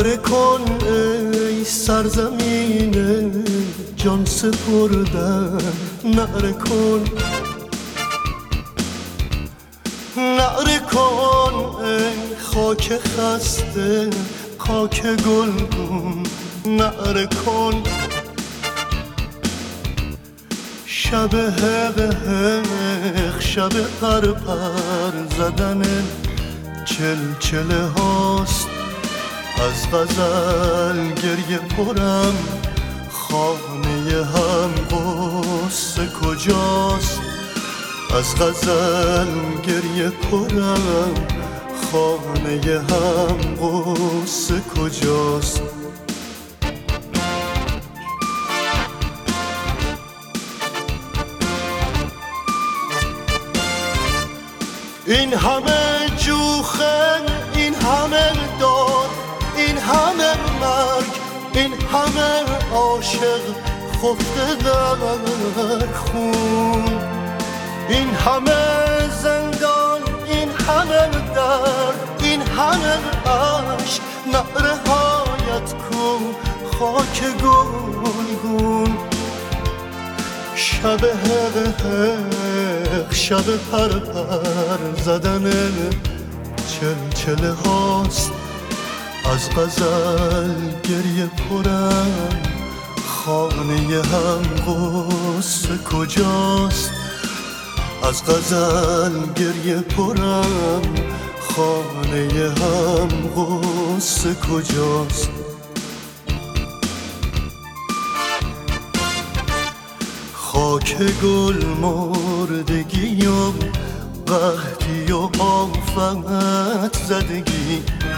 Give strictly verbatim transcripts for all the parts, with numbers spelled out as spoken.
نعره کن ای سرزمین جان سپردن، نعره کن نعره کن ای خاک خسته خاک گلگون، نعره کن شب حق حق شب پر پر زدن چلچله هاست، از غزل گریه پرم خانه هم غصه کجاست، از غزل گریه پرم خانه هم غصه کجاست. این همه جوخه، این همه داد، این همه مرگ، این همه عاشق خفته در خون، این همه زندان، این همه درد، این همه عشق، نعره هایت کو خاک گلگون، شب حق حق شب پر پر زدن چلچله هاست، از غزل گریه پرم خانه هم غصه کجاست، از غزل گریه پرم خانه هم غصه کجاست. خاک گل مردگی و قحطی و آفت زدگی،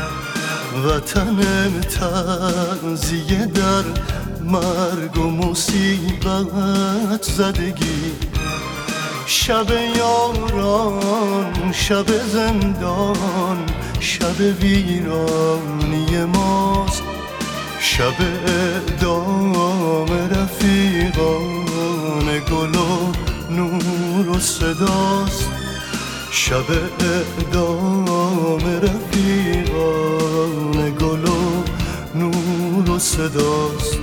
وطن تعزیه در مرگ و مصیبت زدگی، شب یاران شب زندان شب ویرانی ماست، شب اعدام رفیقان گل و نور و صداست، شب اعدام رفیقان گل و نور و صداست.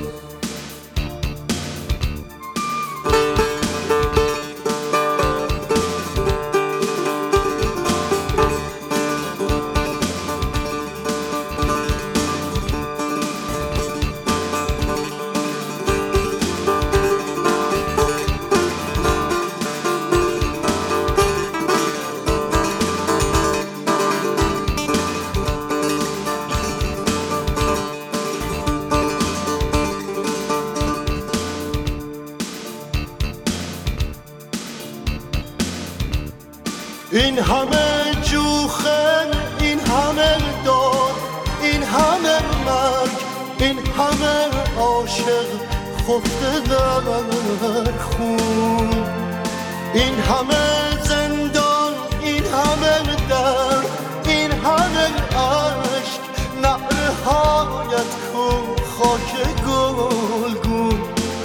این همه جوخه، این همه داد، این همه مرگ، این همه عاشق خفته در خون، این همه زندان، این همه درد، این همه عشق، نعره هایت کو خاک گلگون،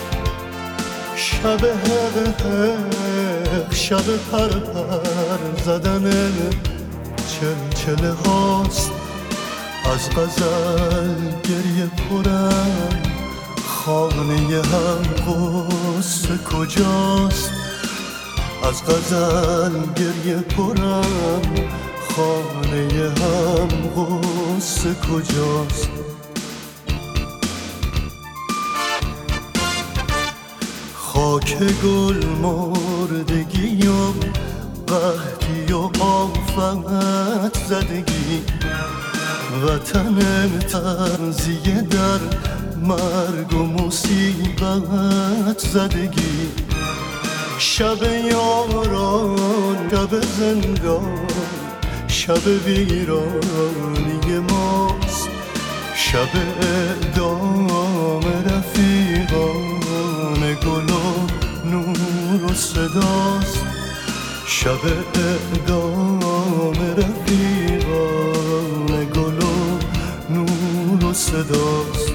شب حق حق شب پر پر زدن چلچله هاست، از غزل گریه پرم خانه هم غصه کجاست، از غزل گریه پرم خانه هم غصه کجاست. خاک گل مردگی و قحطی و آفت زدگی، وطن تعزیه در مرگ و مصیبت زدگی، شب یاران شب زندان شب ویرانی ماست، شب اعدام رفیقان گل و نور و صداست، شب اعدام رفیقان گل و نور و صداست.